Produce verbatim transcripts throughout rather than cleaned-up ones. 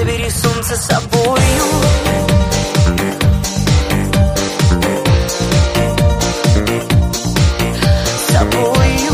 Забери солнце с собою. С собою.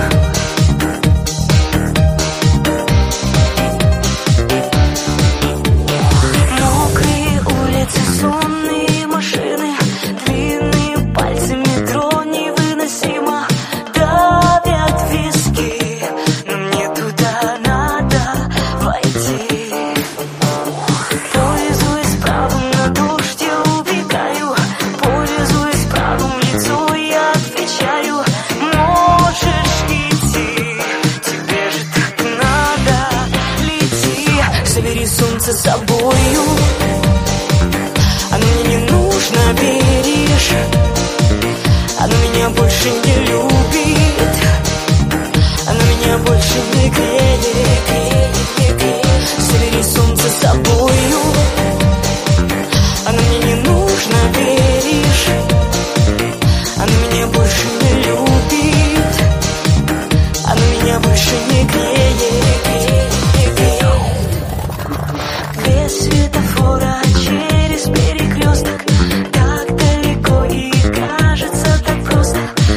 Мокрые улицы, сонные машины, длинные пальцы, метро невыносимо давят виски, но мне туда надо войти. Пользуясь правом, на дождь я убегаю, пользуясь правом, лицо я отвечаю: можешь идти, тебе же так надо, лети. Забери солнце с собою, оно мне не нужно, берешь, оно меня больше не любит, оно меня больше не греет, греет, греет. Забери солнце с собою, оно мне не нужно, веришь, оно меня больше не любит, оно меня больше не греет, греет, греет. Без светофора через перекресток, так далеко и кажется так просто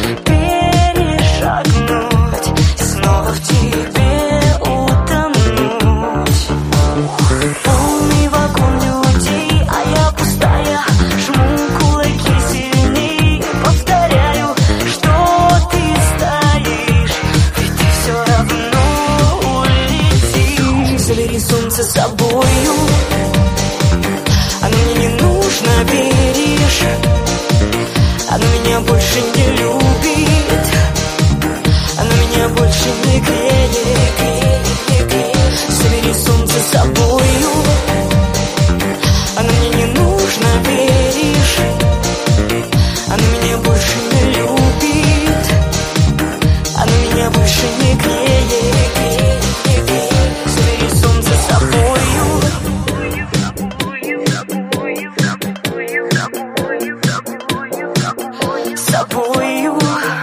перешагнуть и снова в тебе утонуть. Полный вагон людей, а я пустая, жму кулаки сильнее, повторяю, что ты стоишь, ведь ты все равно улетишь. Забери солнце с собою, оно мне не нужно, веришь, оно меня больше не любит, оно меня больше не греет, греет, греет. Забери солнце с собою, оно мне не нужно, веришь, оно меня больше не любит, оно меня больше не греет, греет, греет. Забери солнце с собою. С собою.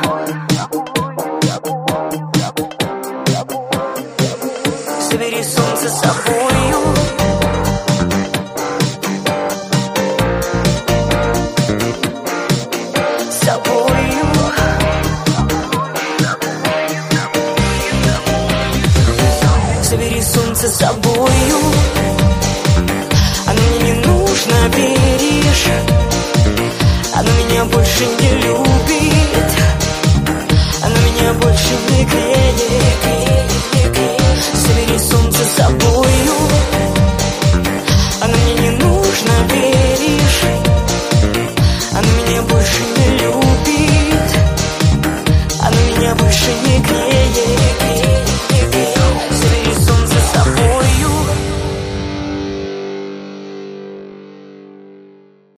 Забери солнце с собою. С собою. Забери солнце с собою, оно мне не нужно, берешь, оно меня больше не любит, оно меня больше не греет, греет, греет. Забери солнце с собою, оно мне не нужно, веришь, оно меня больше не любит, оно меня больше не греет.